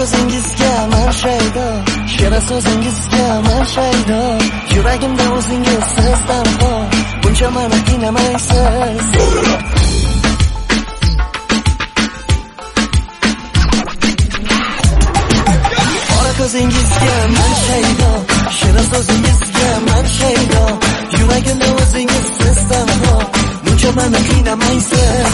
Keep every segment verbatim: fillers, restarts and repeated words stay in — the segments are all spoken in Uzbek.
ko'zingizga man shaydo, shirin so'zingizga man shaydo. Yuragimda o'zingiz sizdan bor, buncha meni qiynamaysiz. Qora ko'zingizga man shaydo, shirin so'zingizga man shaydo. Yuragimda o'zingiz sizdan bor, buncha meni qiynamaysiz.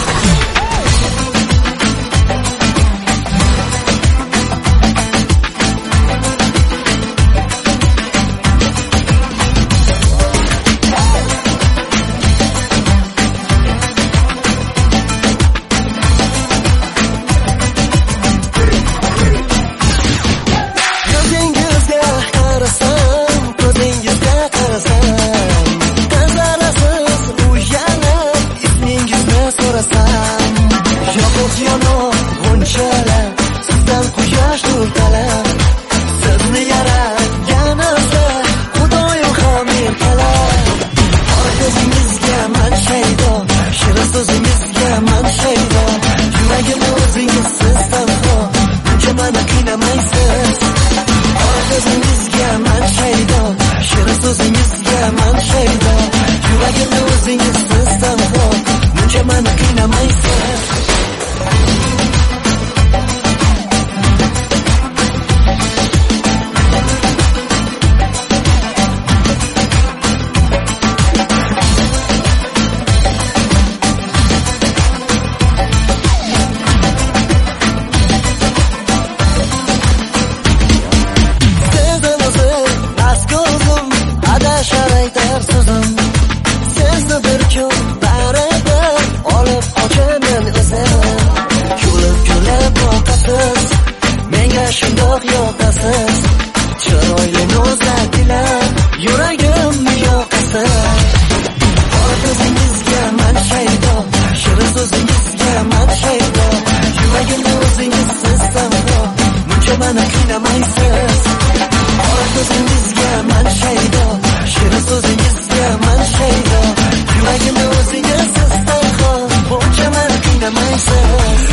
Sizdan quyosh nur talab, sizni yaratganimda Xudoyim hamil qalab. Qora ko'zingizga man shaydo, shirin so'zingizga man shaydo. Yuragimda o'zingiz sizdan bor, buncha meni qiynamaysiz. Qora ko'zingizga man shaydo, shirin so'zingizga man shaydo. Yuragimda o'zingiz sizdan bor, buncha meni qiynamaysiz. Sizni bir kun baribir olib qochaman o'zim. Kulib kulib boqasiz, menga shundoq yoqasiz. Chiroyli no'zlar bilan yuragimni yoqasiz. Qora ko'zingizga man shaydo, shirin so'zingizga man shaydo. Yuragimda o'zingiz sizdan bor, buncha meni qiynamaysiz. Qora ko'zingizga man shaydo, shirin so'zingizga man shaydo. Yuragimda o'zingiz sizdan bor, buncha meni qiynamaysiz.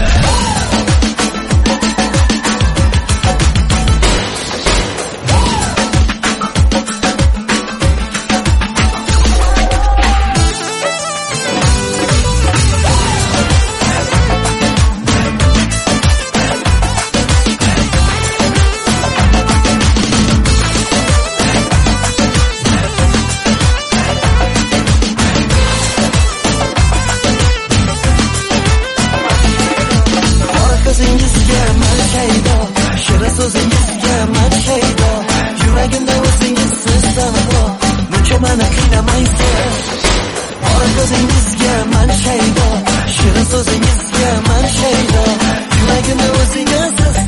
Ko'zingizga man shaydo, shirin so'zingizga man shaydo. Yuragimda o'zingiz sizdan bor, buncha meni qiynamaysiz. Qora ko'zingizga man shaydo, shirin so'zingizga man shaydo. Yuragimda o'zingiz